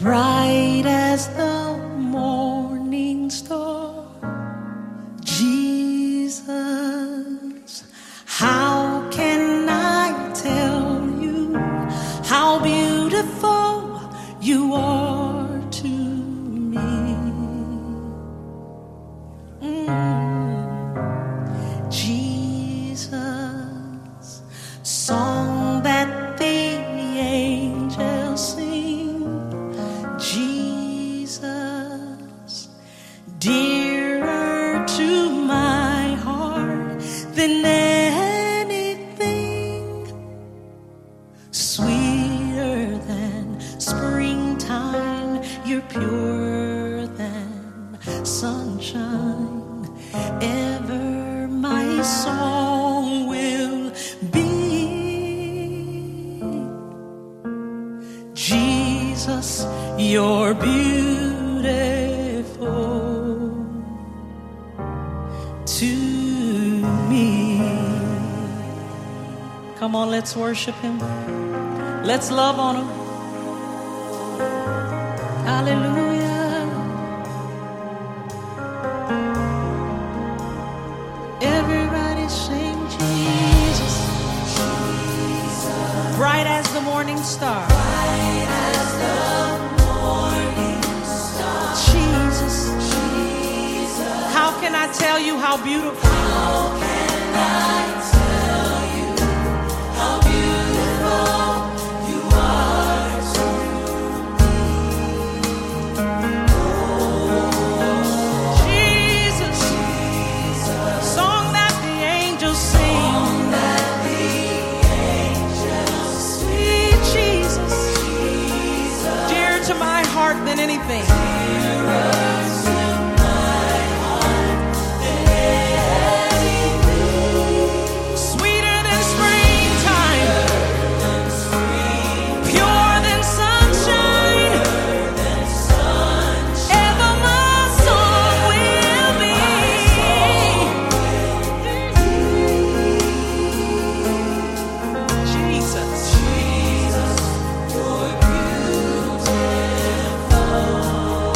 bright as the morning star. Jesus, how can I tell you how beautiful you are to me? Jesus, song that the angels sing. Jesus, dearer to my heart than anything, sweeter than springtime, you're purer than sunshine. Ever my song will be. Jesus, you're beautiful to me. Come on, let's worship him. Let's love on him. Hallelujah. Everybody sing Jesus. Jesus. Bright as the morning star. Bright as the morning star. Jesus. Jesus. How can I tell you how beautiful? How can I tell you how beautiful you are to me? Oh, Jesus. Jesus. Song that the angels sing. Song that the angels sing. Sweet Jesus. Jesus. Dear to my heart than anything. Dearer to my heart than anything. Sweeter than springtime. Pure than sunshine. Ever my song will be. Jesus. Jesus, you're beautiful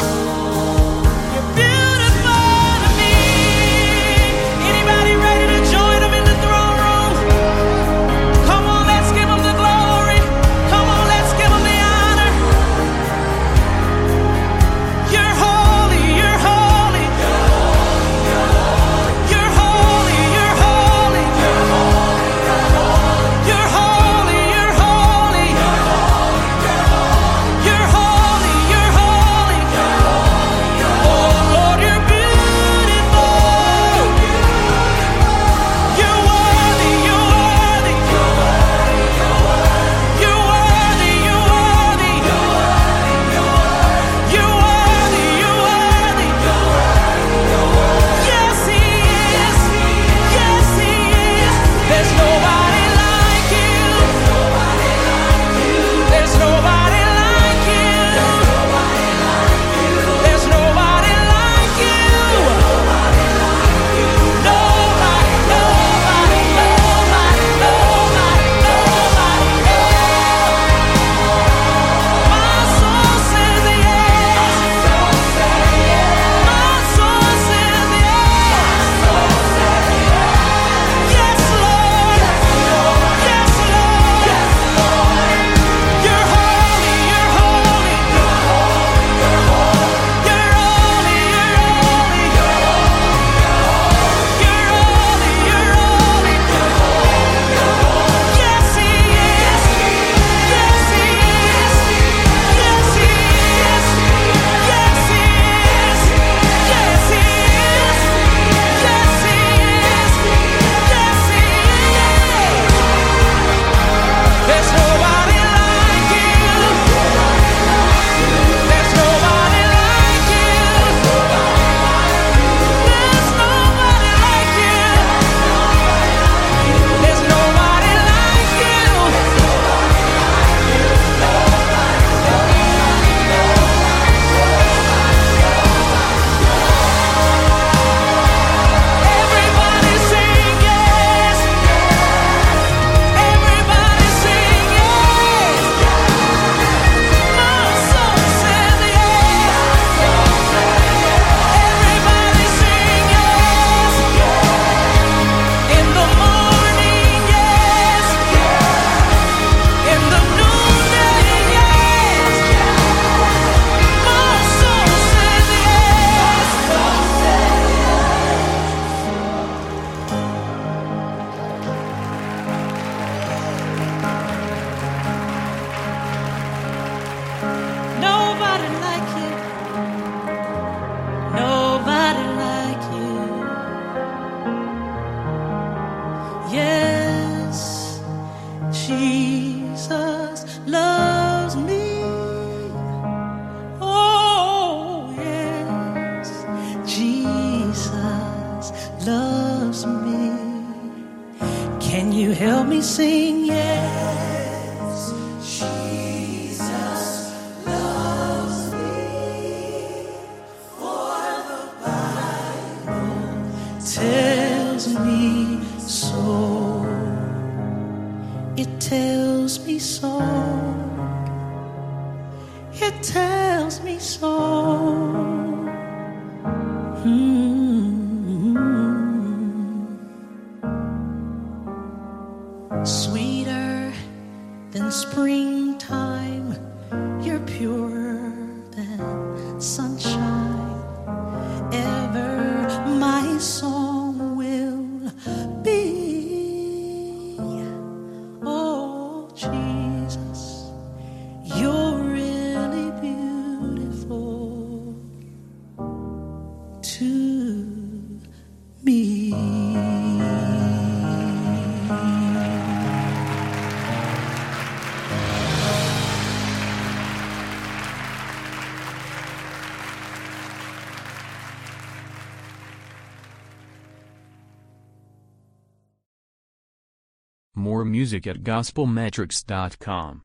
Jesus loves me. Oh, yes, Jesus loves me. Can you help me sing? Yes, Jesus loves me. For the Bible tells me so. It tells me so. It tells me so. Sweeter than springtime, you're purer than sunshine. Ever my song will be. Oh, Jesus, you're really beautiful to me. More music at gospelmetrics.com.